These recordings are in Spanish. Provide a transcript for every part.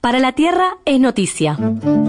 Para la Tierra es noticia.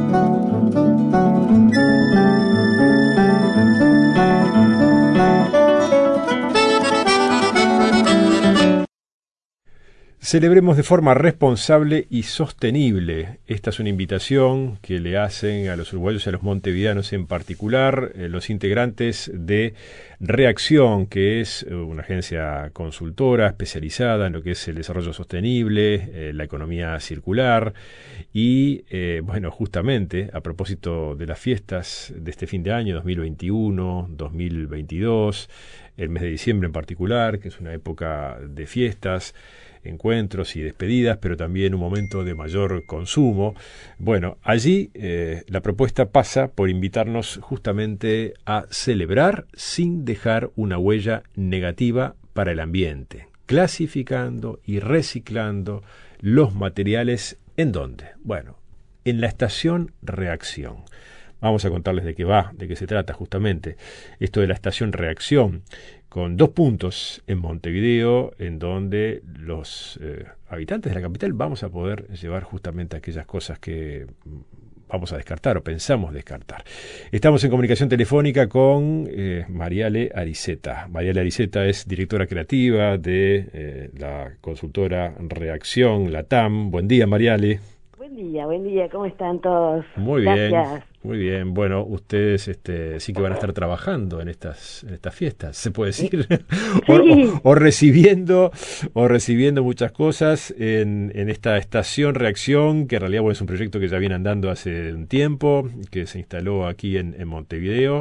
Celebremos de forma responsable y sostenible. Esta es una invitación que le hacen a los uruguayos y a los montevideanos en particular los integrantes de Reacción, que es una agencia consultora especializada en lo que es el desarrollo sostenible, la economía circular y, bueno, justamente a propósito de las fiestas de este fin de año 2021, 2022, el mes de diciembre en particular, que es una época de fiestas, encuentros y despedidas, pero también un momento de mayor consumo. Bueno, allí la propuesta pasa por invitarnos justamente a celebrar sin dejar una huella negativa para el ambiente, clasificando y reciclando los materiales. ¿En dónde? Bueno, en la estación Reacción. Vamos a contarles de qué va, de qué se trata justamente esto de la estación Reacción, con 2 puntos en Montevideo, en donde los habitantes de la capital vamos a poder llevar justamente aquellas cosas que vamos a descartar o pensamos descartar. Estamos en comunicación telefónica con Mariale Ariceta. Mariale Ariceta es directora creativa de la consultora Reacción Latam. Buen día, Mariale. Buen día, ¿cómo están todos? Muy Gracias. bien, muy bien. Bueno, ustedes sí que van a estar trabajando en estas fiestas, se puede decir, Sí. o recibiendo muchas cosas en esta estación Reacción, que en realidad bueno, es un proyecto que ya viene andando hace un tiempo, que se instaló aquí en Montevideo.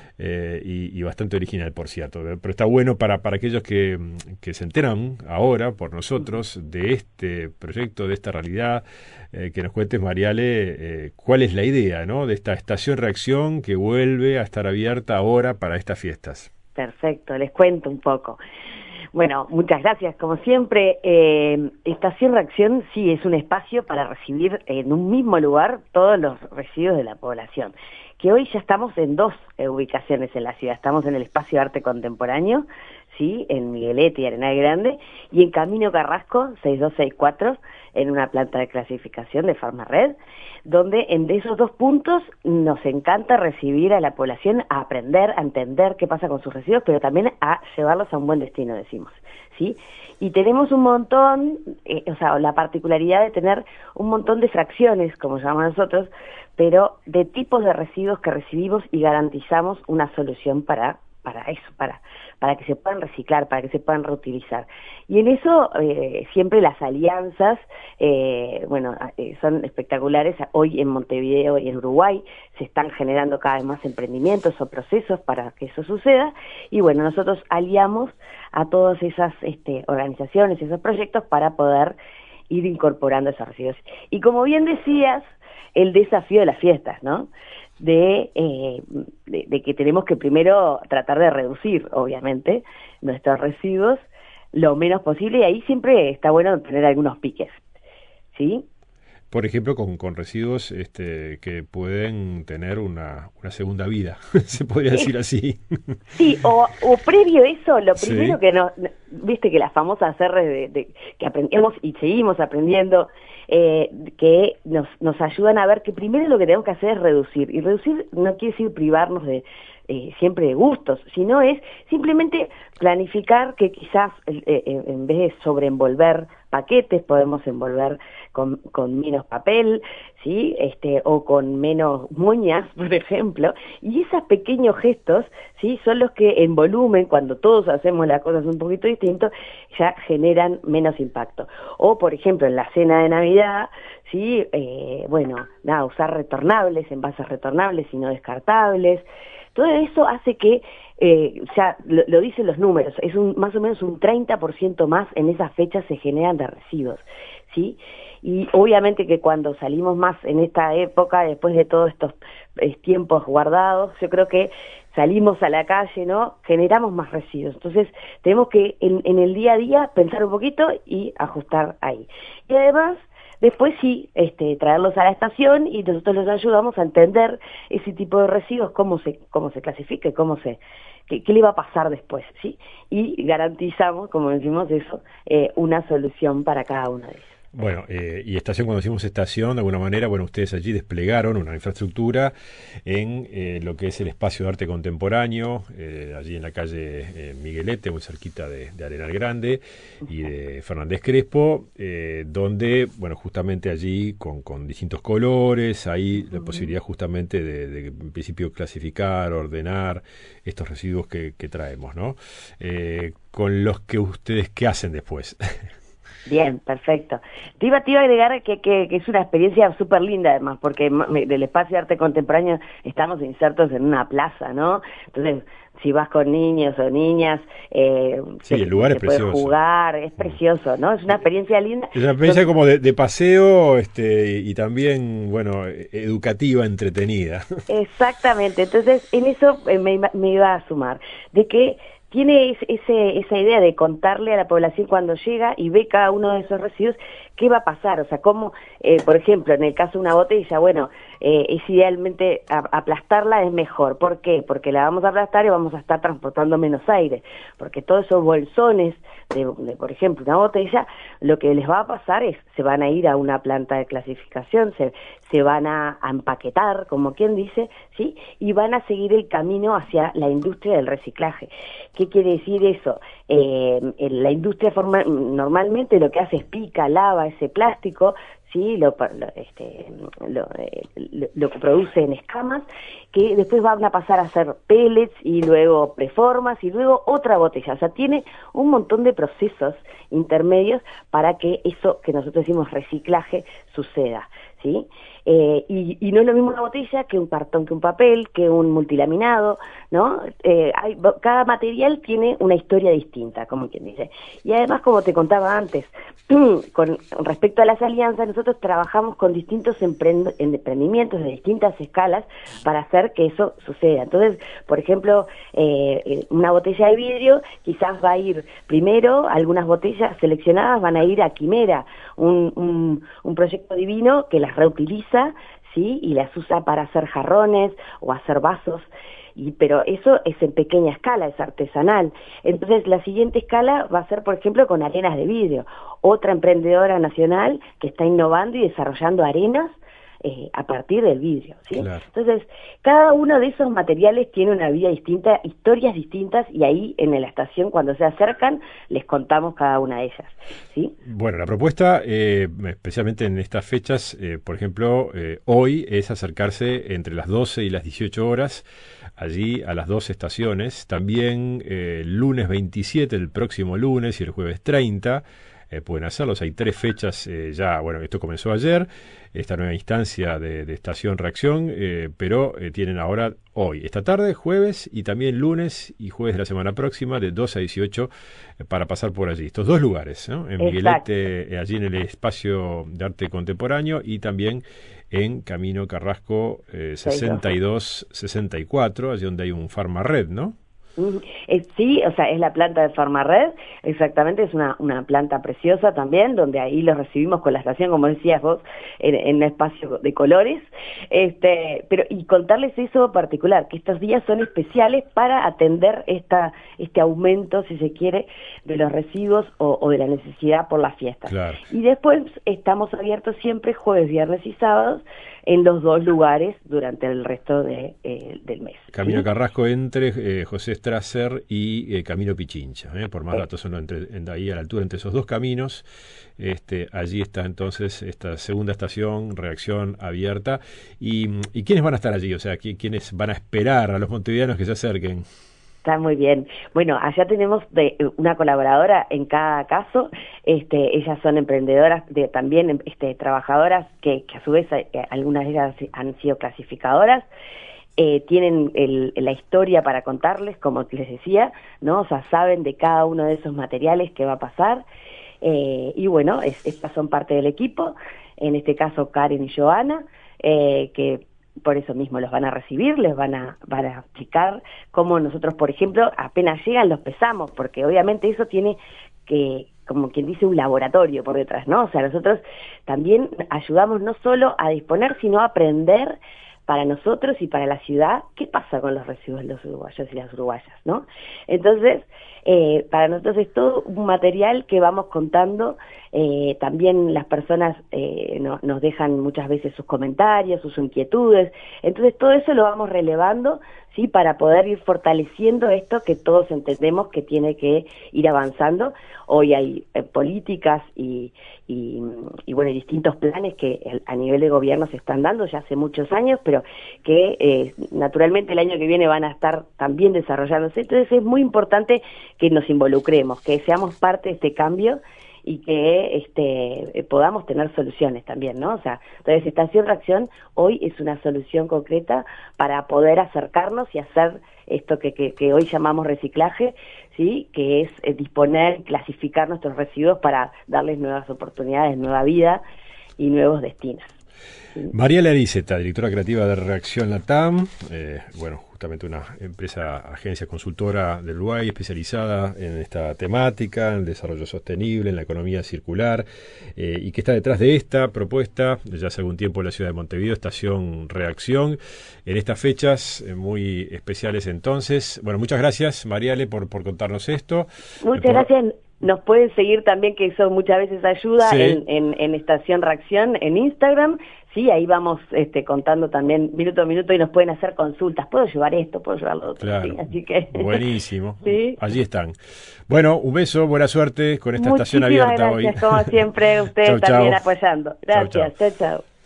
Y bastante original, por cierto. Pero está bueno para aquellos que se enteran ahora por nosotros de este proyecto, de esta realidad, que nos cuentes, Mariale, cuál es la idea, ¿no?, de esta estación Reacción que vuelve a estar abierta ahora para estas fiestas. Perfecto, les cuento un poco. Bueno, muchas gracias. Como siempre, Estación Reacción sí es un espacio para recibir en un mismo lugar todos los residuos de la población, que hoy ya estamos en 2 ubicaciones en la ciudad. Estamos en el Espacio Arte Contemporáneo, ¿sí?, en Miguelete y Arenal Grande, y en Camino Carrasco, 6264, en una planta de clasificación de Farmared, donde de esos 2 puntos nos encanta recibir a la población a aprender, a entender qué pasa con sus residuos, pero también a llevarlos a un buen destino, decimos, ¿sí? Y tenemos un montón, la particularidad de tener un montón de fracciones, como llamamos nosotros, pero de tipos de residuos que recibimos y garantizamos una solución para eso, para que se puedan reciclar, para que se puedan reutilizar. Y en eso siempre las alianzas, son espectaculares. Hoy en Montevideo y en Uruguay se están generando cada vez más emprendimientos o procesos para que eso suceda. Y bueno, nosotros aliamos a todas esas organizaciones, esos proyectos para poder ir incorporando esos residuos. Y como bien decías, el desafío de las fiestas, ¿no?, de que tenemos que primero tratar de reducir, obviamente, nuestros residuos lo menos posible, y ahí siempre está bueno tener algunos piques, ¿sí? Por ejemplo, con residuos que pueden tener una segunda vida, se podría decir así. Sí, o previo a eso, lo primero Sí. que viste que las famosas R que aprendemos y seguimos aprendiendo, que nos ayudan a ver que primero lo que tenemos que hacer es reducir, y reducir no quiere decir privarnos de siempre de gustos, sino es simplemente planificar que quizás en vez de sobreenvolver paquetes, podemos envolver con menos papel, ¿sí?, o con menos moñas, por ejemplo, y esos pequeños gestos, ¿sí?, son los que en volumen, cuando todos hacemos las cosas un poquito distinto, ya generan menos impacto. O, por ejemplo, en la cena de Navidad, ¿sí?, usar retornables, envases retornables y no descartables. Todo eso hace que, ya lo dicen los números, es más o menos un 30% más en esas fechas se generan de residuos, ¿sí? Y obviamente que cuando salimos más en esta época, después de todos estos tiempos guardados, yo creo que salimos a la calle, ¿no?, generamos más residuos. Entonces tenemos que en el día a día pensar un poquito y ajustar ahí. Y además, después sí, traerlos a la estación, y nosotros los ayudamos a entender ese tipo de residuos, cómo se clasifica, qué le va a pasar después, ¿sí? Y garantizamos, como decimos eso, una solución para cada uno de ellos. Bueno, y estación, cuando decimos estación, de alguna manera, bueno, ustedes allí desplegaron una infraestructura en lo que es el espacio de arte contemporáneo, allí en la calle Miguelete, muy cerquita de Arenal Grande y de Fernández Crespo, donde, bueno, justamente allí con distintos colores, hay la posibilidad justamente de en principio clasificar, ordenar estos residuos que traemos, ¿no? Con los que ustedes, ¿qué hacen después? Bien, perfecto. Te iba a agregar que es una experiencia súper linda además, porque del espacio de arte contemporáneo estamos insertos en una plaza, ¿no? Entonces, si vas con niños o niñas, Sí, el lugar es puedes precioso. jugar, es precioso, ¿no? Es una experiencia linda. Es una experiencia como de paseo, y también, bueno, educativa, entretenida. Exactamente, entonces en eso me iba a sumar, de que tiene esa idea de contarle a la población cuando llega y ve cada uno de esos residuos, qué va a pasar, o sea, cómo, por ejemplo, en el caso de una botella, bueno, es idealmente aplastarla es mejor. ¿Por qué? Porque la vamos a aplastar y vamos a estar transportando menos aire, porque todos esos bolsones por ejemplo, una botella, lo que les va a pasar es, se van a ir a una planta de clasificación, se van a empaquetar, como quien dice, ¿sí? Y van a seguir el camino hacia la industria del reciclaje. ¿Qué quiere decir eso? La industria normalmente lo que hace es pica, lava ese plástico, ¿sí? Lo que produce en escamas, que después van a pasar a hacer pellets y luego preformas y luego otra botella. O sea, tiene un montón de procesos intermedios para que eso que nosotros decimos reciclaje suceda, ¿sí? Y no es lo mismo una botella que un cartón, que un papel, que un multilaminado, ¿no? Cada material tiene una historia distinta, como quien dice. Y además, como te contaba antes, con respecto a las alianzas, nosotros trabajamos con distintos emprendimientos de distintas escalas para hacer que eso suceda. Entonces, por ejemplo, una botella de vidrio quizás va a ir primero, algunas botellas seleccionadas van a ir a Quimera, un proyecto divino que las reutiliza, ¿sí? Y las usa para hacer jarrones o hacer vasos. Pero eso es en pequeña escala, es artesanal. Entonces la siguiente escala va a ser, por ejemplo, con arenas de vidrio. Otra emprendedora nacional que está innovando y desarrollando arenas a partir del vidrio, ¿sí? Claro. Entonces, cada uno de esos materiales tiene una vida distinta, historias distintas, y ahí en la estación, cuando se acercan, les contamos cada una de ellas, ¿sí? Bueno, la propuesta, especialmente en estas fechas, por ejemplo, hoy es acercarse entre las 12 y las 18 horas, allí a las dos estaciones. También el lunes 27, el próximo lunes, y el jueves 30, pueden hacerlos. Hay 3 fechas ya, bueno, esto comenzó ayer, esta nueva instancia de Estación Reacción, pero tienen ahora hoy, esta tarde, jueves, y también lunes y jueves de la semana próxima, de 12 a 18, para pasar por allí. Estos 2 lugares, ¿no? En Miguelete, allí en el espacio de arte contemporáneo, y también en Camino Carrasco 62-64, allí donde hay un Farmared, ¿no? Sí, o sea, es la planta de Farmared, exactamente, es una planta preciosa también, donde ahí los recibimos con la estación, como decías vos, en un espacio de colores, pero y contarles eso particular, que estos días son especiales para atender este aumento, si se quiere, de los residuos o de la necesidad por las fiestas. Claro. Y después estamos abiertos siempre jueves, viernes y sábados en los 2 lugares durante el resto del mes. Camino ¿sí? Carrasco entre José Strasser y Camino Pichincha, por más datos, ahí a la altura entre esos 2 caminos. Allí está entonces esta segunda estación, Reacción abierta. ¿Y quiénes van a estar allí? O sea, ¿quiénes van a esperar a los montevideanos que se acerquen? Está muy bien. Bueno, allá tenemos una colaboradora en cada caso. Ellas son emprendedoras, también trabajadoras que a su vez algunas de ellas han sido clasificadoras. Tienen la historia para contarles, como les decía, ¿no? O sea, saben de cada uno de esos materiales qué va a pasar. Y bueno, estas son parte del equipo. En este caso, Karen y Joana, que por eso mismo los van a recibir, les van a explicar cómo nosotros, por ejemplo, apenas llegan los pesamos, porque obviamente eso tiene que, como quien dice, un laboratorio por detrás, ¿no? O sea, nosotros también ayudamos no solo a disponer, sino a aprender para nosotros y para la ciudad qué pasa con los residuos de los uruguayos y las uruguayas, ¿no? Entonces, para nosotros es todo un material que vamos contando También las personas nos dejan muchas veces sus comentarios, sus inquietudes. Entonces todo eso lo vamos relevando, ¿sí? Para poder ir fortaleciendo esto que todos entendemos que tiene que ir avanzando. Hoy hay políticas y bueno, distintos planes que a nivel de gobierno se están dando ya hace muchos años, pero que naturalmente el año que viene van a estar también desarrollándose. Entonces es muy importante que nos involucremos, que seamos parte de este cambio y que podamos tener soluciones también, ¿no? O sea, entonces Estación Reacción hoy es una solución concreta para poder acercarnos y hacer esto que hoy llamamos reciclaje, ¿sí? Que es disponer, clasificar nuestros residuos para darles nuevas oportunidades, nueva vida y nuevos destinos. Mariela Ariceta, directora creativa de Reacción Latam, bueno, justamente una empresa, agencia consultora del Uruguay especializada en esta temática, en el desarrollo sostenible, en la economía circular, y que está detrás de esta propuesta, ya hace algún tiempo en la ciudad de Montevideo, Estación Reacción, en estas fechas muy especiales entonces. Bueno, muchas gracias, Mariale, por contarnos esto. Muchas gracias. Nos pueden seguir también, que eso muchas veces ayuda, sí, en Estación Reacción, en Instagram. Sí, ahí vamos contando también minuto a minuto y nos pueden hacer consultas. ¿Puedo llevar esto? ¿Puedo llevar lo otro? Claro. Sí, así que... Buenísimo. ¿Sí? Allí están. Bueno, un beso, buena suerte con esta estación abierta gracias, hoy. Muchísimas gracias, como siempre, ustedes chau, también chau. apoyando. Gracias, chao, chao.